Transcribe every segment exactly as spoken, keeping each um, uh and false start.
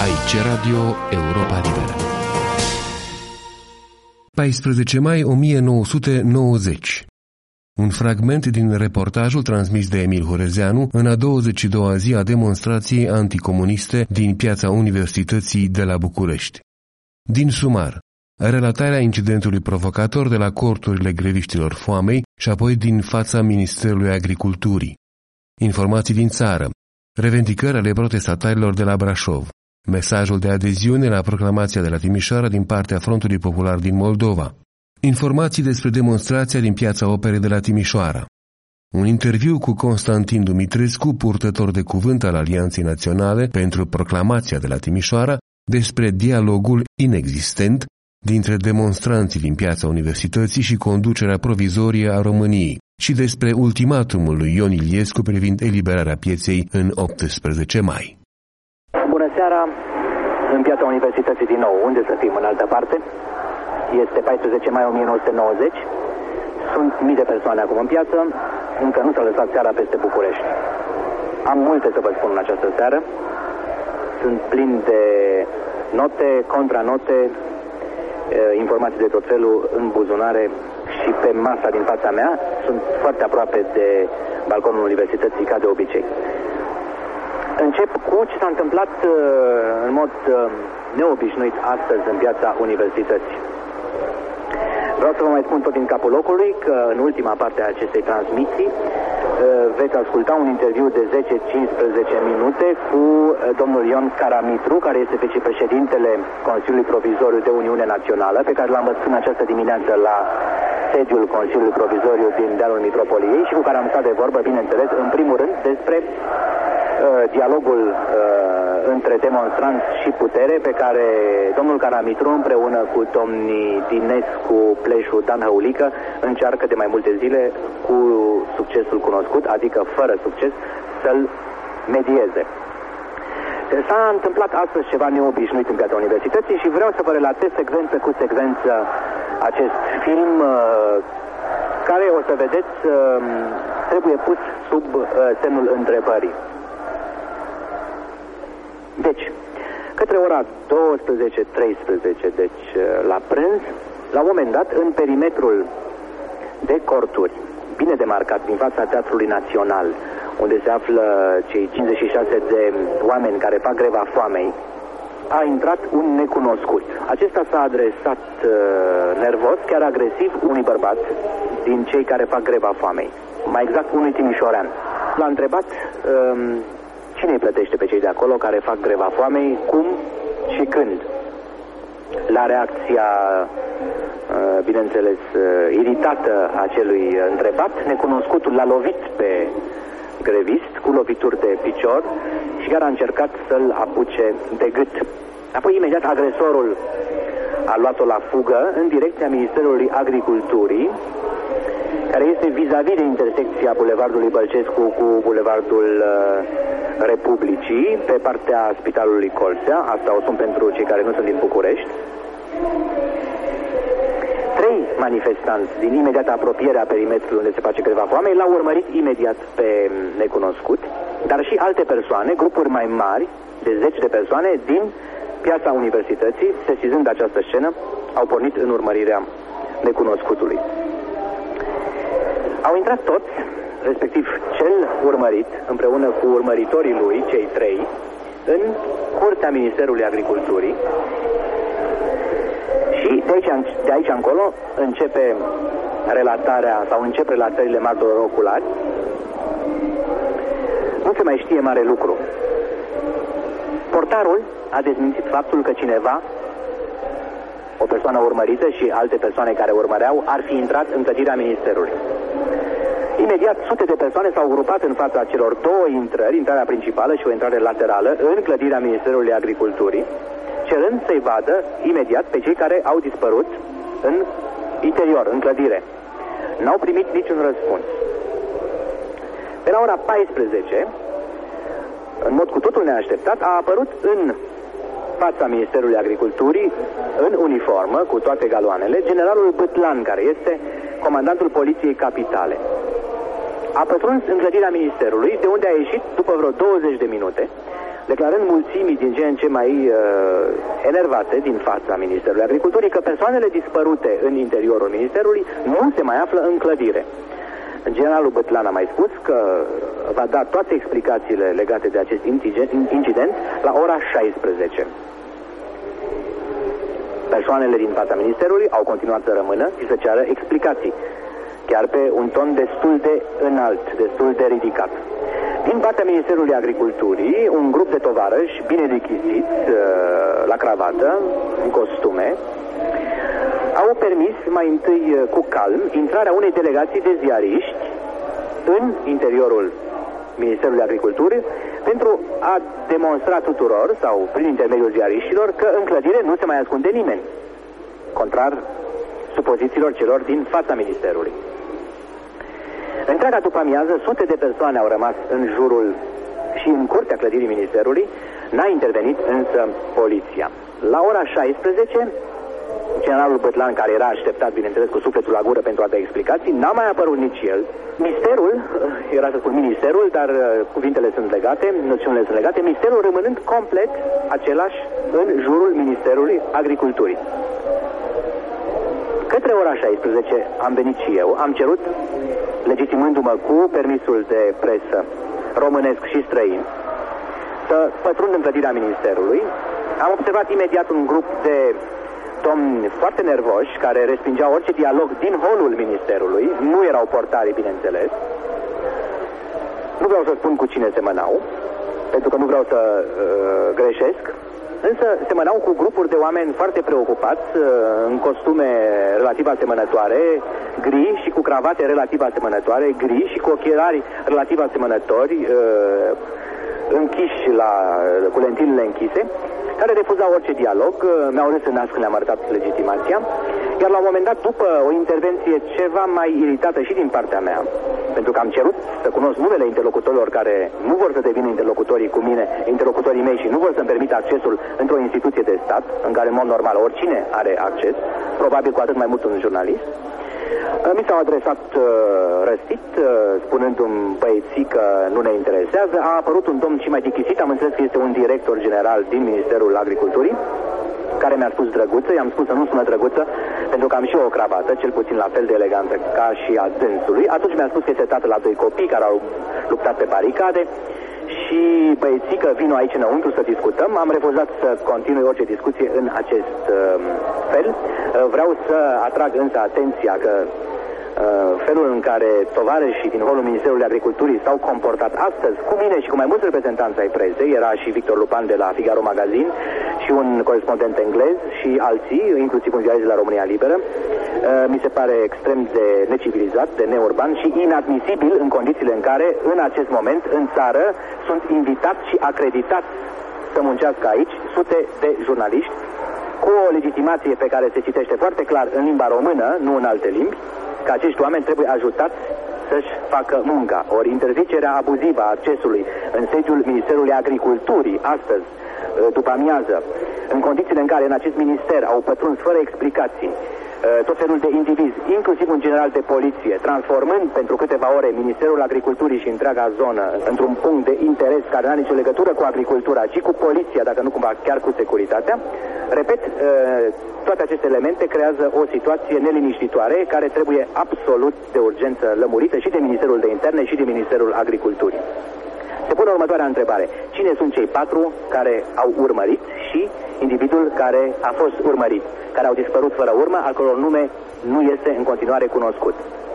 Aici Radio Europa Liberă. paisprezece mai o mie nouă sute nouăzeci. Un fragment din reportajul transmis de Emil Hurezeanu în a douăzeci și doua zi a demonstrației anticomuniste din Piața Universității de la București. Din sumar, relatarea incidentului provocator de la corturile greviștilor foamei și apoi din fața Ministerului Agriculturii. Informații din țară, revendicări ale protestatarilor de la Brașov, mesajul de adeziune la proclamația de la Timișoara din partea Frontului Popular din Moldova, informații despre demonstrația din Piața Operei de la Timișoara, un interviu cu Constantin Dumitrescu, purtător de cuvânt al Alianței Naționale pentru proclamația de la Timișoara, despre dialogul inexistent dintre demonstranții din Piața Universității și conducerea provizorie a României și despre ultimatumul lui Ion Iliescu privind eliberarea pieței în optsprezece mai. Bună seara! În Piața Universității din nou. Unde să fim în altă parte? Este paisprezece mai o mie nouă sute nouăzeci. Sunt mii de persoane acum în piață. Încă nu s-a lăsat seara peste București. Am multe să vă spun în această seară. Sunt plin de note, contranote, informații de tot felul în buzunare și pe masa din fața mea. Sunt foarte aproape de balconul Universității, ca de obicei. Încep cu ce s-a întâmplat în mod neobișnuit astăzi în Piața Universității. Vreau să vă mai spun tot din capul locului că în ultima parte a acestei transmisii veți asculta un interviu de zece cincisprezece minute cu domnul Ion Caramitru, care este vicepreședintele Consiliului Provizoriu de Uniune Națională, pe care l-am văzut în această dimineață la sediul Consiliului Provizoriu din dealul Mitropoliei și cu care am stat de vorbă, bineînțeles, în primul rând despre dialogul uh, între demonstranți și putere, pe care domnul Caramitru împreună cu domnii Dinescu, Pleșu, Dan Hăulică încearcă de mai multe zile cu succesul cunoscut, adică fără succes, să-l medieze. S-a întâmplat astăzi ceva neobișnuit în Piața Universității și vreau să vă relatez secvență cu secvență acest film uh, care, o să vedeți, uh, trebuie pus sub uh, semnul întrebării. Deci, către ora douăsprezece treisprezece, deci la prânz, la un moment dat, în perimetrul de corturi, bine demarcat din fața Teatrului Național, unde se află cei cincizeci și șase de oameni care fac greva foamei, a intrat un necunoscut. Acesta s-a adresat uh, nervos, chiar agresiv, unui bărbat din cei care fac greva foamei, mai exact unui timișorean. L-a întrebat uh, cine îi plătește pe cei de acolo care fac greva foamei, cum și când. La reacția, bineînțeles, iritată a celui întrebat, necunoscutul l-a lovit pe grevist cu lovituri de picior și chiar a încercat să-l apuce de gât. Apoi, imediat, agresorul a luat-o la fugă în direcția Ministerului Agriculturii, care este vis-a-vis de intersecția Bulevardului Bălcescu cu Bulevardul uh, Republicii, pe partea Spitalului Colțea. Asta o spun pentru cei care nu sunt din București. Trei manifestanți din imediată apropiere a perimetrului unde se face greva foamei l-au urmărit imediat pe necunoscut, dar și alte persoane, grupuri mai mari, de zeci de persoane, din Piața Universității, sesizând această scenă, au pornit în urmărirea necunoscutului. Au intrat toți, respectiv cel urmărit, împreună cu urmăritorii lui, cei trei, în curtea Ministerului Agriculturii și de aici, de aici încolo începe relatarea, sau încep relatările martorilor oculari. Nu se mai știe mare lucru. Portarul a dezmințit faptul că cineva, o persoană urmărită și alte persoane care urmăreau, ar fi intrat în clădirea Ministerului. Imediat, sute de persoane s-au grupat în fața celor două intrări, intrarea principală și o intrare laterală, în clădirea Ministerului Agriculturii, cerând să-i vadă imediat pe cei care au dispărut în interior, în clădire. N-au primit niciun răspuns. Pe la ora paisprezece, în mod cu totul neașteptat, a apărut în fața Ministerului Agriculturii, în uniformă, cu toate galoanele, generalul Bâtlan, care este comandantul Poliției Capitale. A pătruns în clădirea Ministerului, de unde a ieșit după vreo douăzeci de minute, declarând mulțimii din ce în ce mai uh, enervate din fața Ministerului Agriculturii că persoanele dispărute în interiorul Ministerului nu se mai află în clădire. Generalul Bătlan a mai spus că va da toate explicațiile legate de acest incident la ora șaisprezece. Persoanele din fața Ministerului au continuat să rămână și să ceară explicații, chiar pe un ton destul de înalt, destul de ridicat. Din partea Ministerului Agriculturii, un grup de tovarăși bine rechiziți, la cravată, în costume, au permis mai întâi cu calm intrarea unei delegații de ziariști în interiorul Ministerului Agriculturii pentru a demonstra tuturor, sau prin intermediul ziariștilor, că în clădire nu se mai ascunde nimeni, contrar supozițiilor celor din fața Ministerului. Întreaga după amiază, sute de persoane au rămas în jurul și în curtea clădirii Ministerului, n-a intervenit însă poliția. La ora șaisprezece, generalul Bătlan, care era așteptat, bineînțeles, cu sufletul la gură pentru a da explicații, n-a mai apărut nici el. Misterul, era să spun ministerul, dar cuvintele sunt legate, noțiunile sunt legate, misterul rămânând complet același în jurul Ministerului Agriculturii. Către ora șaisprezece am venit și eu, am cerut, legitimându-mă cu permisul de presă românesc și străin, să pătrund în clădirea Ministerului. Am observat imediat un grup de domni foarte nervoși care respingeau orice dialog din holul Ministerului. Nu erau portari, bineînțeles. Nu vreau să spun cu cine semănau, pentru că nu vreau să uh, greșesc, însă semănau cu grupuri de oameni foarte preocupați, uh, în costume relativ asemănătoare, gri, și cu cravate relativ asemănătoare, gri, și cu ochelari relativ asemănători, uh, închiși la, cu lentilele închise, care refuzau orice dialog, mi-au râs în nas când le-am arătat legitimația, iar la un moment dat, după o intervenție ceva mai iritată și din partea mea, pentru că am cerut să cunosc numele interlocutorilor care nu vor să devină interlocutorii cu mine, interlocutorii mei, și nu vor să-mi permită accesul într-o instituție de stat, în care, în mod normal, oricine are acces, probabil cu atât mai mult un jurnalist, mi s-au adresat uh, răstit, uh, spunându-mi băieții că nu ne interesează. A apărut un domn și mai dichisit, am înțeles că este un director general din Ministerul Agriculturii, care mi-a spus Drăguță. I-am spus să nu sună Drăguță, pentru că am și eu o cravată, cel puțin la fel de elegantă ca și a dânsului. Atunci mi-a spus că este tatăl la doi copii care au luptat pe baricade și băieții că vin aici înăuntru să discutăm. Am refuzat să continui orice discuție în acest uh, fel. Uh, vreau să atrag însă atenția că uh, felul în care tovarășii din holul Ministerului Agriculturii s-au comportat astăzi cu mine și cu mai mulți reprezentanți ai presei, era și Victor Lupan de la Figaro Magazin și un corespondent englez și alții, inclusiv un ziarist de la România Liberă, uh, mi se pare extrem de necivilizat, de neurban și inadmisibil în condițiile în care, în acest moment, în țară, sunt invitați și acreditați să muncească aici sute de jurnaliști cu o legitimație pe care se citește foarte clar în limba română, nu în alte limbi, că acești oameni trebuie ajutați să-și facă munca. Ori interzicerea abuzivă a accesului în sediul Ministerului Agriculturii astăzi, după amiază, în condițiile în care în acest minister au pătruns fără explicații tot felul de indivizi, inclusiv un general de poliție, transformând pentru câteva ore Ministerul Agriculturii și întreaga zonă într-un punct de interes care nu are nicio legătură cu agricultura, ci cu poliția, dacă nu cumva chiar cu securitatea. Repet, toate aceste elemente creează o situație neliniștitoare care trebuie absolut de urgență lămurită și de Ministerul de Interne și de Ministerul Agriculturii. Se pune următoarea întrebare. Cine sunt cei patru care au urmărit și individul care a fost urmărit, care au dispărut fără urmă, al căror nume nu este în continuare cunoscut?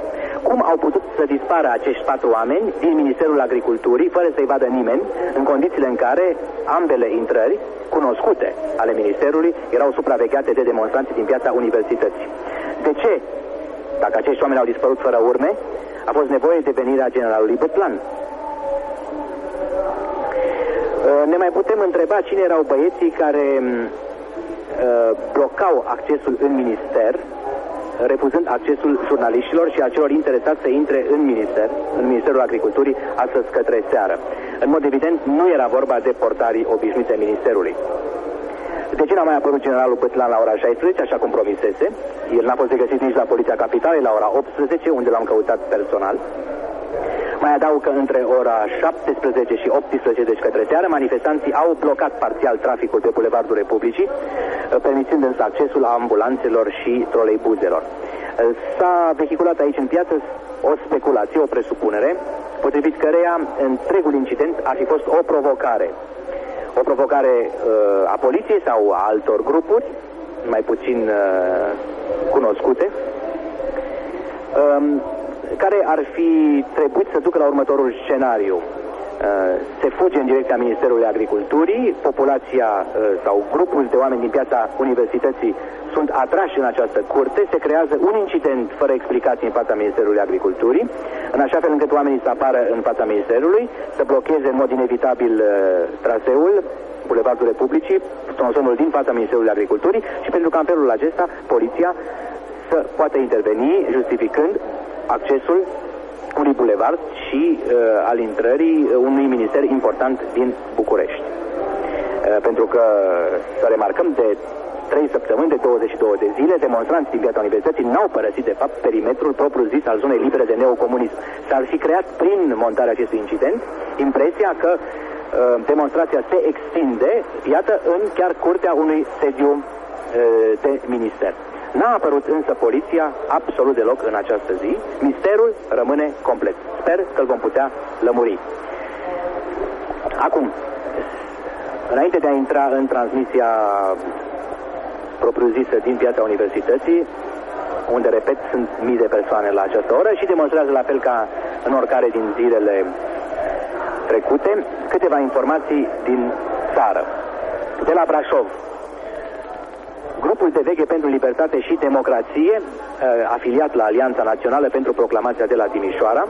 Cum au putut să dispară acești patru oameni din Ministerul Agriculturii, fără să-i vadă nimeni, în condițiile în care ambele intrări cunoscute ale Ministerului erau supravegheate de demonstranții din piața Universității? De ce, dacă acești oameni au dispărut fără urme, a fost nevoie de venirea generalului Bătlan? Ne mai putem întreba cine erau băieții care uh, blocau accesul în minister, refuzând accesul jurnaliștilor și a celor interesați să intre în minister, în Ministerul Agriculturii, astăzi către seară. În mod evident, nu era vorba de portarii obișnuiți ai Ministerului. De ce n-a mai apărut generalul Bătlan la ora șaisprezece, așa cum promisese? El n-a fost regăsit nici la Poliția Capitalei la ora optsprezece, unde l-am căutat personal. Mai adaug că între ora șaptesprezece și optsprezece, deci către seară, manifestanții au blocat parțial traficul pe Bulevardul Republicii, permițând însă accesul ambulanțelor și troleibuzelor. S-a vehiculat aici în piață o speculație, o presupunere, potrivit căreia întregul incident ar fi fost o provocare. O provocare uh, a poliției sau a altor grupuri, mai puțin uh, cunoscute, um, care ar fi trebuit să ducă la următorul scenariu. Uh, se fuge în direcția Ministerului Agriculturii, populația uh, sau grupul de oameni din piața Universității sunt atrași în această curte, se creează un incident fără explicații în fața Ministerului Agriculturii, în așa fel încât oamenii să apară în fața Ministerului, să blocheze în mod inevitabil uh, traseul, Bulevardul Republicii, tronsonul din fața Ministerului Agriculturii, și pentru că în felul acesta poliția să poată interveni justificând accesul unui bulevard și uh, al intrării unui minister important din București. Uh, pentru că, să remarcăm, de trei săptămâni, de douăzeci și două de zile, demonstranții din piața Universității n-au părăsit, de fapt, perimetrul propriu-zis al zonei libere de neocomunism. S-ar fi creat, prin montarea acestui incident, impresia că uh, demonstrația se extinde, iată, în chiar curtea unui sediu uh, de minister. N-a apărut însă poliția absolut deloc în această zi. Misterul rămâne complet. Sper că îl vom putea lămuri. Acum, înainte de a intra în transmisia propriu-zisă din piața Universității, unde, repet, sunt mii de persoane la această oră și demonstrează la fel ca în oricare din zilele trecute, câteva informații din țară. De la Brașov, grupul de veche pentru libertate și democrație, afiliat la Alianța Națională pentru Proclamația de la Timișoara,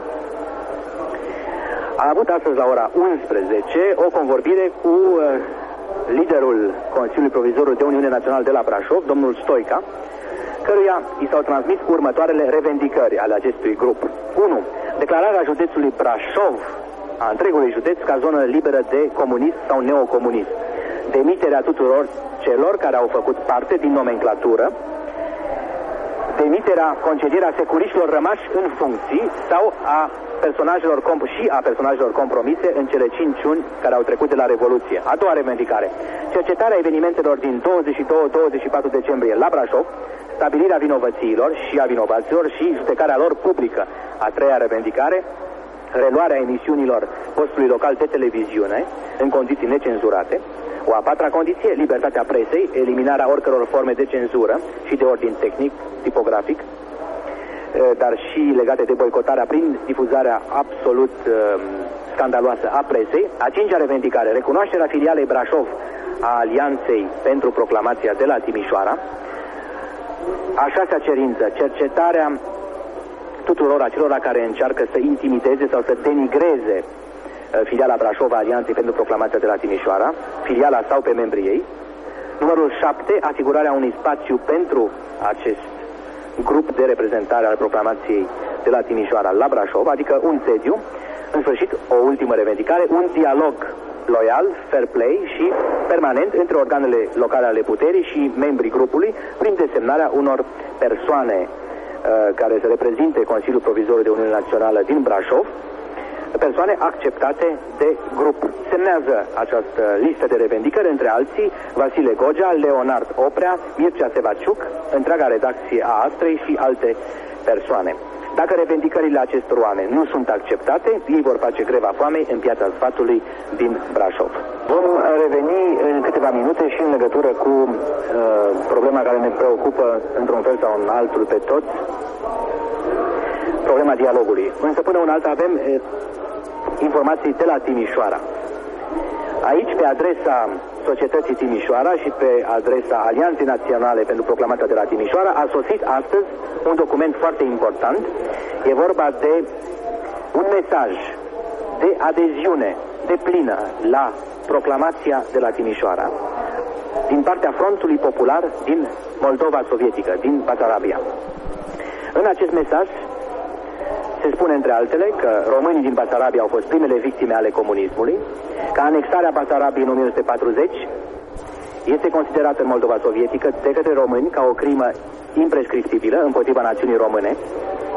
a avut astăzi la ora unsprezece o convorbire cu liderul Consiliului Provizoriu de Uniune Națională de la Brașov, domnul Stoica, căruia i s-au transmis următoarele revendicări ale acestui grup. unu. Declararea județului Brașov, a întregului județ, ca zonă liberă de comunism sau neocomunism. Demiterea tuturor celor care au făcut parte din nomenclatură, demiterea, concedierea securiștilor rămași în funcții sau a personajelor comp- și a personajelor compromise în cele cinci luni care au trecut de la Revoluție. A doua revendicare: cercetarea evenimentelor din douăzeci și doi douăzeci și patru decembrie la Brașov, stabilirea vinovățiilor și a vinovaților și judecarea lor publică. A treia revendicare: reluarea emisiunilor postului local de televiziune în condiții necenzurate. O a patra condiție: libertatea presei, eliminarea oricăror forme de cenzură și de ordin tehnic, tipografic, dar și legate de boicotarea prin difuzarea absolut uh, scandaloasă a presei. A cincea revendicare: recunoașterea filialei Brașov a Alianței pentru Proclamația de la Timișoara. A șasea cerință: cercetarea tuturor acelora care încearcă să intimideze sau să denigreze uh, filiala Brașov a Alianței pentru Proclamația de la Timișoara, filiala sau pe membrii ei. Numărul șapte: asigurarea unui spațiu pentru acest grup de reprezentare al Proclamației de la Timișoara la Brașov, adică un sediu. În sfârșit, o ultimă revendicare: un dialog loial, fair play și permanent între organele locale ale puterii și membrii grupului, prin desemnarea unor persoane uh, care să reprezinte Consiliul Provizoriu de Uniune Națională din Brașov, persoane acceptate de grup. Semnează această listă de revendicări, între alții, Vasile Gogea, Leonard Oprea, Mircea Sevaciuc, întreaga redacție a Astrei și alte persoane. Dacă revendicările acestor oameni nu sunt acceptate, ei vor face greva foamei în Piața Sfatului din Brașov. Vom reveni în câteva minute și în legătură cu uh, problema care ne preocupă într-un fel sau în altul pe toți, problema dialogului. Însă până un altă avem uh, informații de la Timișoara. Aici, pe adresa Societății Timișoara și pe adresa Alianței Naționale pentru Proclamația de la Timișoara a sosit astăzi un document foarte important. E vorba de un mesaj de adeziune deplină la Proclamația de la Timișoara din partea Frontului Popular din Moldova Sovietică, din Basarabia. În acest mesaj se spune, între altele, că românii din Basarabia au fost primele victime ale comunismului, că anexarea Basarabiei în o mie nouă sute patruzeci este considerată în Moldova Sovietică de către români ca o crimă imprescriptibilă împotriva națiunii române,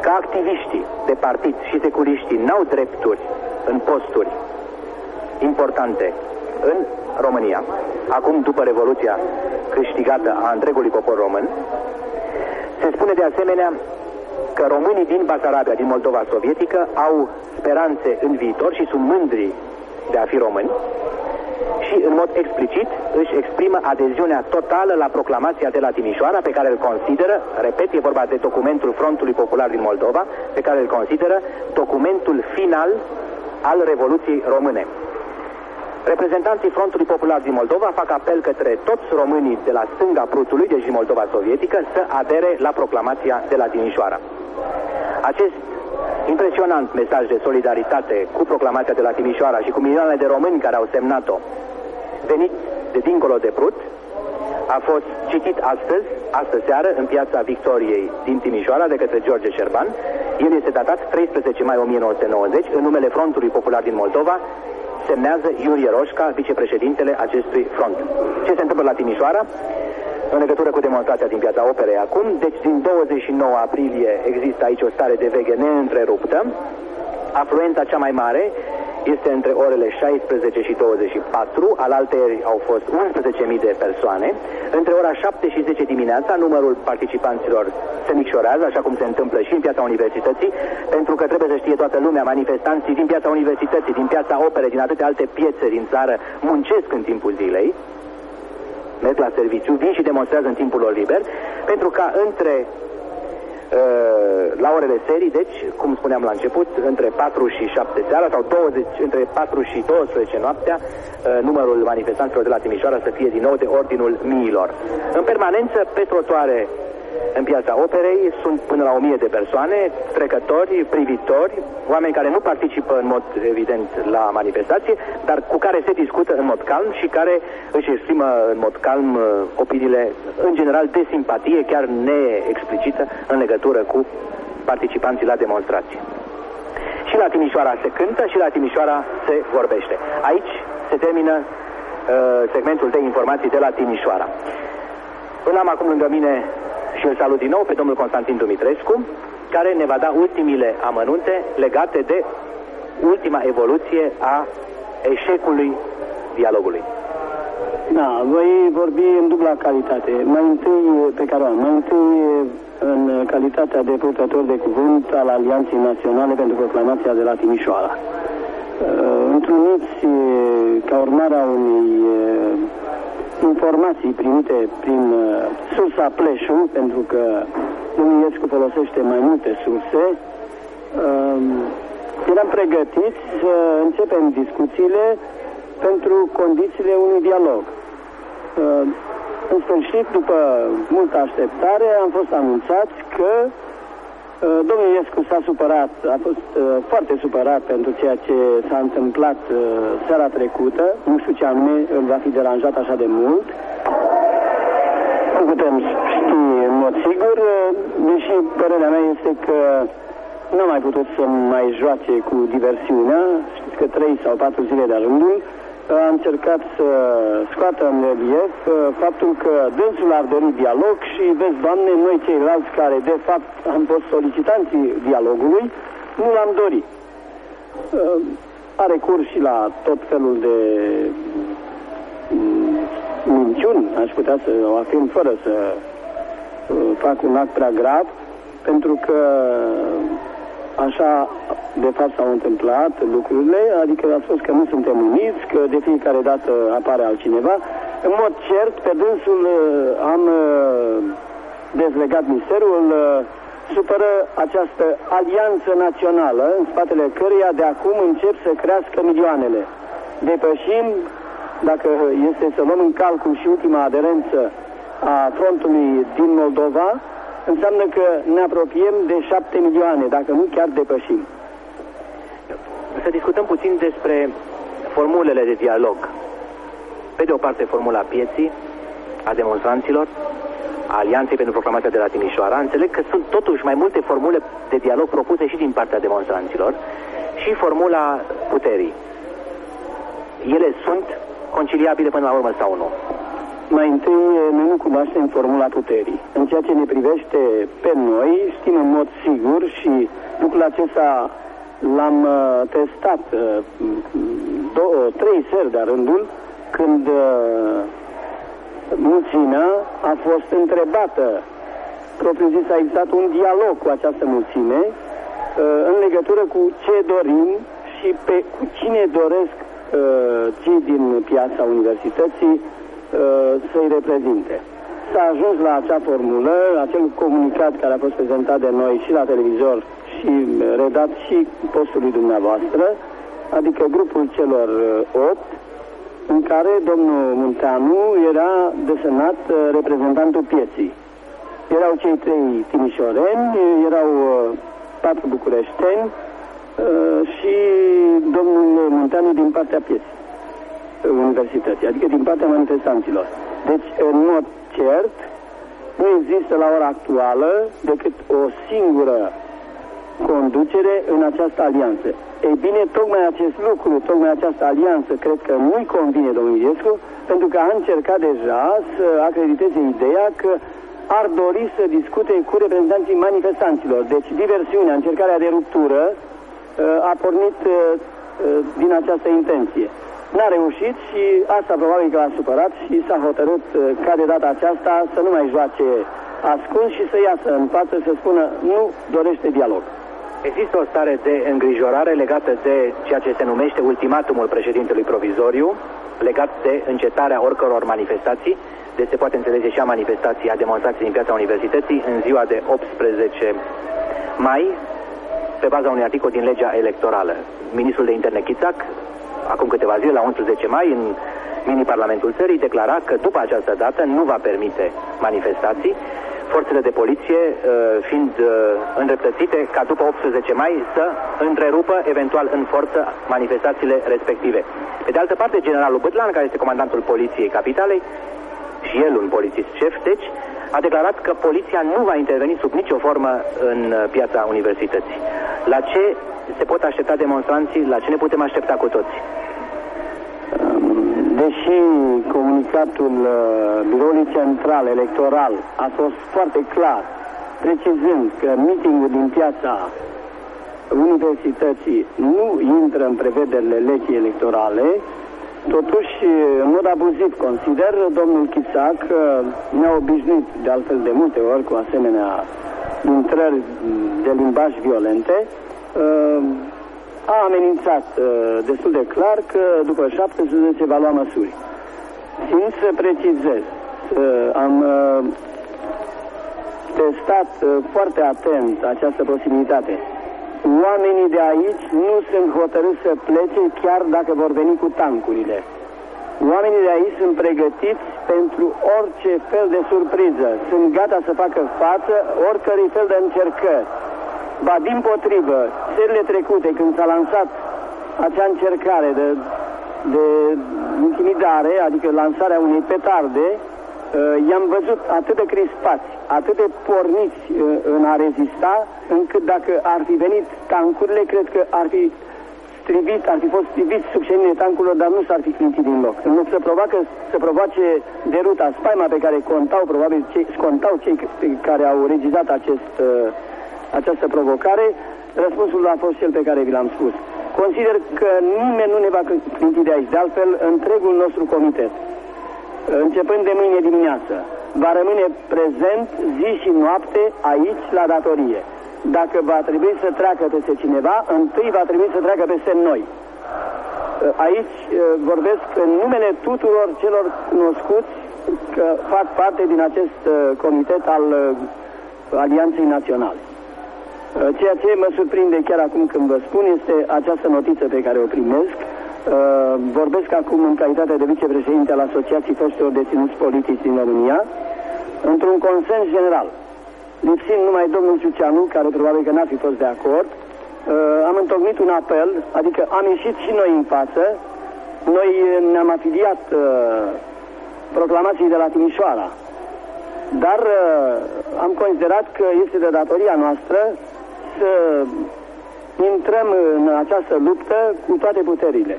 că activiștii de partid și securiștii n-au drepturi în posturi importante în România, acum după Revoluția câștigată a întregului popor român. Se spune de asemenea că românii din Basarabia, din Moldova sovietică, au speranțe în viitor și sunt mândri de a fi români și în mod explicit își exprimă adeziunea totală la proclamația de la Timișoara, pe care îl consideră, repet, e vorba de documentul Frontului Popular din Moldova, pe care îl consideră documentul final al Revoluției Române. Reprezentanții Frontului Popular din Moldova fac apel către toți românii de la stânga Prutului, deci din Moldova sovietică, să adere la proclamația de la Timișoara. Acest impresionant mesaj de solidaritate cu proclamația de la Timișoara și cu milioanele de români care au semnat-o, venit de dincolo de Prut, a fost citit astăzi, astă seară, în Piața Victoriei din Timișoara de către George Șerban. El este datat treisprezece mai o mie nouă sute nouăzeci, în numele Frontului Popular din Moldova, semnează Iurie Roșca, vicepreședintele acestui front. Ce se întâmplă la Timișoara? În legătură cu demonstrația din Piața Operei acum, deci din douăzeci și nouă aprilie există aici o stare de veche neîntreruptă. Afluența cea mai mare este între orele șaisprezece și douăzeci și patru, alaltăieri au fost unsprezece mii de persoane. Între ora șapte și zece dimineața, numărul participanților se micșorează, așa cum se întâmplă și în Piața Universității, pentru că trebuie să știe toată lumea, manifestanții din Piața Universității, din Piața Operei, din atâtea alte piețe din țară, muncesc în timpul zilei, merg la serviciu, vin și demonstrează în timpul lor liber, pentru ca între la orele serii, deci, cum spuneam la început, între patru și șapte seara sau douăzeci, între patru și douăsprezece noaptea, numărul manifestanților de la Timișoara să fie din nou de ordinul miilor. În permanență, pe trotuare în Piața Operei sunt până la o mie de persoane, trecători, privitori, oameni care nu participă în mod evident la manifestație, dar cu care se discută în mod calm și care își exprimă în mod calm opiniile, în general, de simpatie, chiar neexplicită, în legătură cu participanții la demonstrație. Și la Timișoara se cântă și la Timișoara se vorbește. Aici se termină uh, segmentul de informații de la Timișoara. Îl am acum lângă mine și îl salut din nou pe domnul Constantin Dumitrescu, care ne va da ultimile amănunte legate de ultima evoluție a eșecului dialogului. Da, voi vorbi în dubla calitate. Mai întâi pe care o am, mai întâi în calitatea de purtător de cuvânt al Alianței Naționale pentru Proclamația de la Timișoara. Întruniți ca urmare a unei informații primite prin sursa Pleșu, pentru că domnul Iescu folosește mai multe surse, eram pregătiți să începem discuțiile pentru condițiile unui dialog. În sfârșit, după multă așteptare, am fost anunțați că domnul Iescu s-a supărat, a fost foarte supărat pentru ceea ce s-a întâmplat seara trecută. Nu știu ce anume îl va fi deranjat așa de mult. Nu putem ști în mod sigur, deși părerea mea este că nu a mai putut să mai joace cu diversiunea. Știți că trei sau patru zile de-a rândul a încercat să scoată în relief faptul că dânsul ar dori dialog și, vezi, Doamne, noi ceilalți care de fapt am fost solicitanții dialogului, nu l-am dorit. Are curs și la tot felul de minciuni, aș putea să o afirm fără să fac un act prea grav, pentru că așa de fapt s-au întâmplat lucrurile, adică a spus că nu suntem uniți, că de fiecare dată apare altcineva. În mod cert, pe dânsul am dezlegat misterul, supără această alianță națională, în spatele căreia de acum încep să crească milioanele. Depășim, dacă este să luăm în calcul și ultima aderență a frontului din Moldova, înseamnă că ne apropiem de șapte milioane, dacă nu chiar depășim. Să discutăm puțin despre formulele de dialog. Pe de o parte, formula pieții, a demonstranților, a Alianței pentru Proclamația de la Timișoara. Înțeleg că sunt totuși mai multe formule de dialog propuse și din partea demonstranților și formula puterii. Ele sunt conciliabile până la urmă sau nu? Mai întâi, noi nu cunoaștem formula puterii. În ceea ce ne privește pe noi, știm în mod sigur și lucrul acesta l-am uh, testat uh, două, trei seri de rândul, când uh, mulțimea a fost întrebată, propriu zis, a existat un dialog cu această mulțime uh, în legătură cu ce dorim și pe cu cine doresc uh, cei din piața universității uh, să-i reprezinte. S-a ajuns la acea formulă, acel comunicat care a fost prezentat de noi și la televizor și redat și postului dumneavoastră, adică grupul celor opt, în care domnul Munteanu era desemnat reprezentantul pieții. Erau cei trei timișoreni, erau patru bucureșteni și domnul Munteanu din partea pieții universității, adică din partea manifestanților. Deci, în mod cert, nu există la ora actuală decât o singură conducere în această alianță. Ei bine, tocmai acest lucru, tocmai această alianță, cred că nu-i convine domnul Iliescu, pentru că a încercat deja să acrediteze ideea că ar dori să discute cu reprezentanții manifestanților. Deci diversiunea, încercarea de ruptură a pornit din această intenție. N-a reușit și asta probabil că l-a supărat și s-a hotărât ca de data aceasta să nu mai joace ascuns și să iasă în față, să spună nu dorește dialog. Există o stare de îngrijorare legată de ceea ce se numește ultimatumul președintelui provizoriu, legat de încetarea oricăror manifestații, deci se poate înțelege și a manifestații, a demonstrații din piața universității în ziua de optsprezece mai, pe baza unui articol din legea electorală. Ministrul de interne Chițac, acum câteva zile, la unsprezece mai, în mini-parlamentul țării, declara că după această dată nu va permite manifestații, forțele de poliție fiind îndreptățite ca după optsprezece mai să întrerupă eventual în forță manifestațiile respective. Pe de altă parte, generalul Bâtlan, care este comandantul poliției capitalei și el un polițist șef, deci, a declarat că poliția nu va interveni sub nicio formă în piața universității. La ce se pot aștepta demonstranții? La ce ne putem aștepta cu toți? Deși comunicatul uh, Biroului Central Electoral a fost foarte clar, precizând că meetingul din piața universității nu intră în prevederile legii electorale, totuși, în mod abuziv, consider, domnul Chițac uh, ne-a obișnuit de altfel de multe ori cu asemenea intrări de limbaj violente, uh, a amenințat uh, destul de clar că după șaptesprezece va lua măsuri. Țin să precizez, uh, am uh, testat uh, foarte atent această posibilitate. Oamenii de aici nu sunt hotărâți să plece chiar dacă vor veni cu tancurile. Oamenii de aici sunt pregătiți pentru orice fel de surpriză. Sunt gata să facă față oricărui fel de încercări. Ba dimpotrivă, serile trecute, când s-a lansat acea încercare de, de intimidare, adică lansarea unei petarde, i-am văzut atât de crispați, atât de porniți în a rezista, încât dacă ar fi venit tancurile, cred că ar fi strivit, ar fi fost strivit succeninile tancurilor, dar nu s-ar fi clintit din loc. În loc să provoacă, să provoace deruta, spaima pe care contau probabil cei, contau cei care au regizat acest această provocare, răspunsul a fost cel pe care vi l-am spus. Consider că nimeni nu ne va clinti de aici. De altfel, întregul nostru comitet, începând de mâine dimineață, va rămâne prezent zi și noapte aici la datorie. Dacă va trebui să treacă peste cineva, întâi va trebui să treacă peste noi. Aici vorbesc în numele tuturor celor cunoscuți că fac parte din acest comitet al Alianței Naționale. Ceea ce mă surprinde chiar acum când vă spun este această notiță pe care o primesc. Vorbesc acum în calitate de vicepreședinte al Asociației Foștilor Deținuți Politici din România, într-un consens general. Lipsind numai domnul Ciuceanu, care probabil că n-ar fi fost de acord, am întocmit un apel, adică am ieșit și noi în față. Noi ne-am afiliat proclamației de la Timișoara, dar am considerat că este de datoria noastră să intrăm în această luptă cu toate puterile.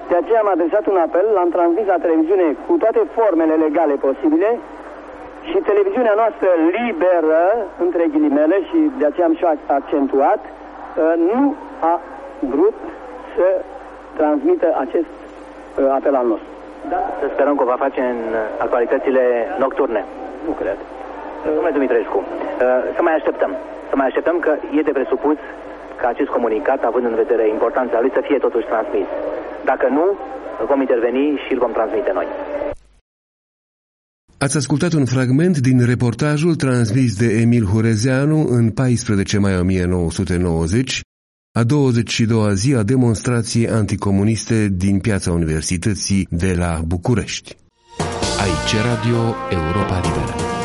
De aceea am adresat un apel, l-am transmis la televiziune cu toate formele legale posibile și televiziunea noastră liberă, între ghilimele, și de aceea am și accentuat, nu a vrut să transmită acest apel al nostru. Da, să sperăm că o va face în actualitățile nocturne. Nu cred. Domnule Dumitrescu, să mai așteptăm. Să mai așteptăm că e de presupus ca acest comunicat, având în vedere importanța lui, să fie totuși transmis. Dacă nu, vom interveni și îl vom transmite noi. Ați ascultat un fragment din reportajul transmis de Emil Hurezeanu în paisprezece mai o mie nouă sute nouăzeci, a douăzeci și doua zi a demonstrației anticomuniste din Piața Universității de la București. Aici Radio Europa Liberă.